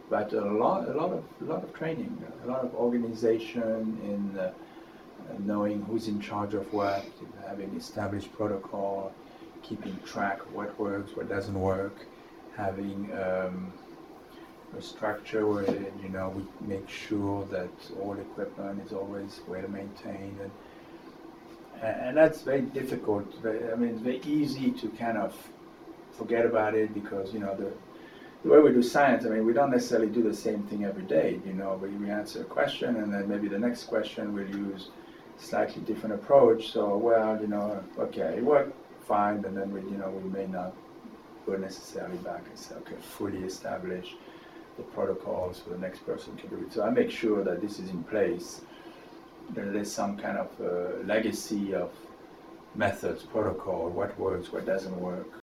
but a lot of training, a lot of organization in knowing who's in charge of what, having established protocol, keeping track of what works, what doesn't work, having a structure where we make sure that all equipment is always well maintained, and that's very difficult. I mean, it's very easy to kind of forget about it because the way we do science, I mean, we don't necessarily do the same thing every day. We answer a question, and then maybe the next question we'll use slightly different approach. So, well, okay, it worked fine, and then we may not go necessarily back and say, okay, fully establish the protocols so the next person can do it. So I make sure that this is in place. There's some kind of legacy of methods, protocol, what works, what doesn't work,